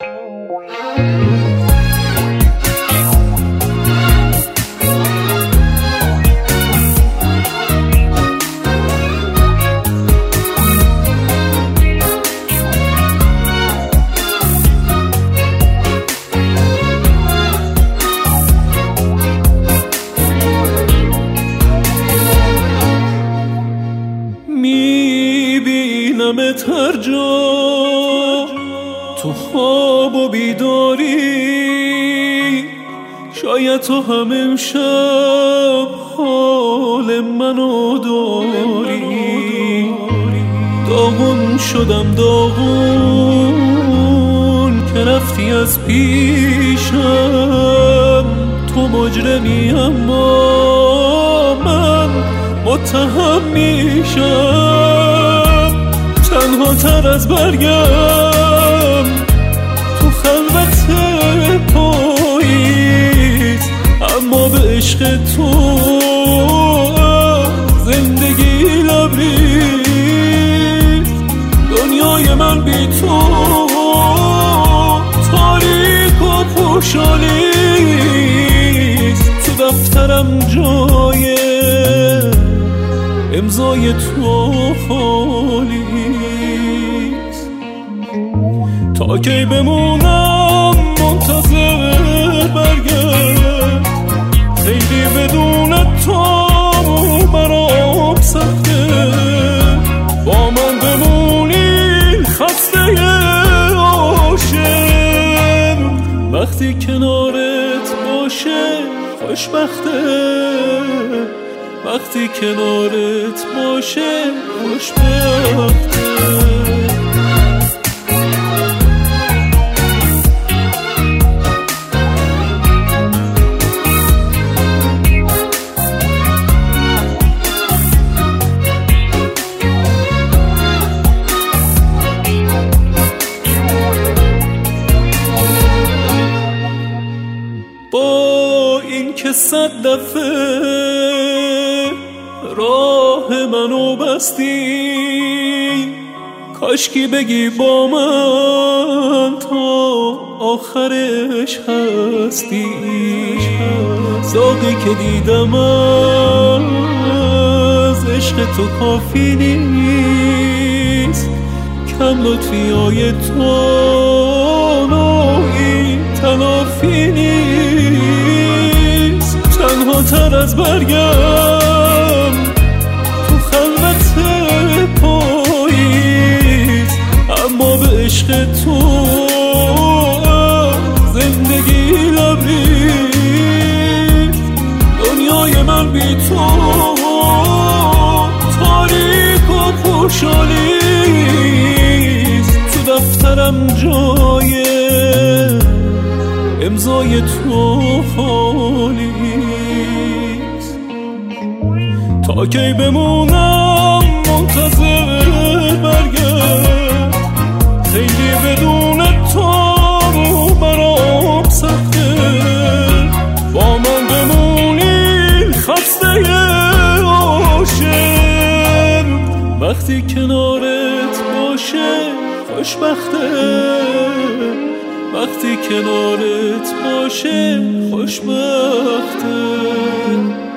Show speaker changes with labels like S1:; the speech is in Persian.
S1: میبینمت هر جا تو خواب و بیداری، شاید تو هم امشب حال منو داری. داغون شدم داغون که رفتی از پیشم. تو مجرمی اما من متهم میشم. تنها تر از برگم تو خلوت پاییز، اما به عشق تو زندگی لبریز. دنیای من بی تو تاریک و پرشالیست. تو دفترم جای امضای تو خالیست. تا کی بمونم منتظر برگرد، خیلی بدون تو برام سخته. با من بمونی خسته عاشق، وقتی کنارت باشه خوشبخته. وقتی کنارت باشه خوشبخته. با این که 100 دفعه راه منو بستی، کاشکی بگی با من تا آخرش هستی. ذوقی که دیدم از عشق تو کافی نیست. کم لطفی های تو نوعی تلافی نیست. تنها تر از برگم تو خلوت پاییز، اما به عشق تو زندگی لبریز. دنیای من بی تو تاریک و پرشالیست. تو دفترم جای امضای تو خالیست. تا کی بمونم منتظر برگرد، خیلی بدون تو برام سخته. با من بمونی خسته عاشق، وقتی کنارت باشه خوشبخته. وقتی کنارت باشه خوشبخته.